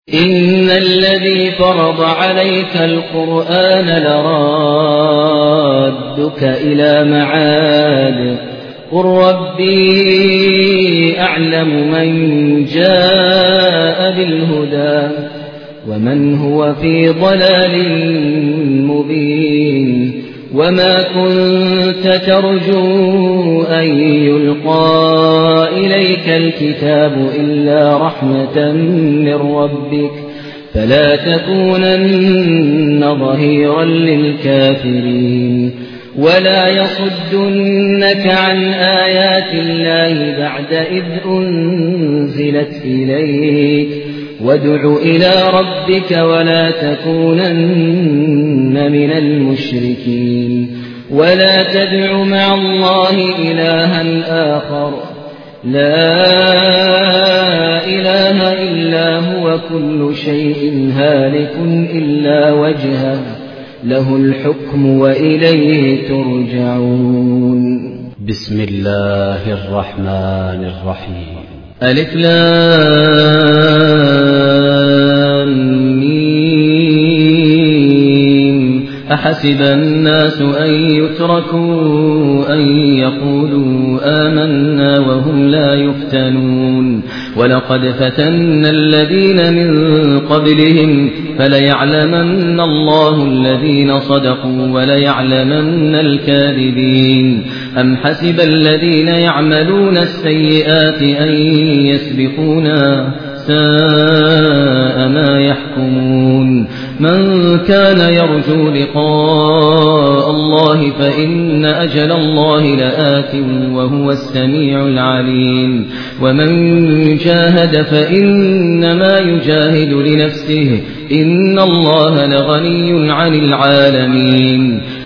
إن الذي فرض عليك القرآن لرادك إلى معاد قل ربي أعلم من جاء بالهدى ومن هو في ضلال مبين وما كنت ترجو أن يلقى إليك الكتاب إلا رحمة من ربك فلا تكونن ظهيرا للكافرين ولا يصدنك عن آيات الله بعد إذ أنزلت إليك وادع إلى ربك ولا تكونن من المشركين ولا تدع مع الله إلها آخر لا إله إلا هو كل شيء هالك إلا وجهه له الحكم وإليه ترجعون بسم الله الرحمن الرحيم ألف لام ميم أحسب الناس أن يتركوا أن يقولوا آمنا وهم لا يفتنون ولقد فتنا الذين من قبلهم فليعلمن الله الذين صدقوا وليعلمن الكاذبين أم حسب الذين يعملون السيئات أن يسبقونا ساء ما يحكمون من كان يرجو لقاء الله فإن أجل الله لآت وهو السميع العليم ومن جاهد فإنما يجاهد لنفسه إن الله لغني عن العالمين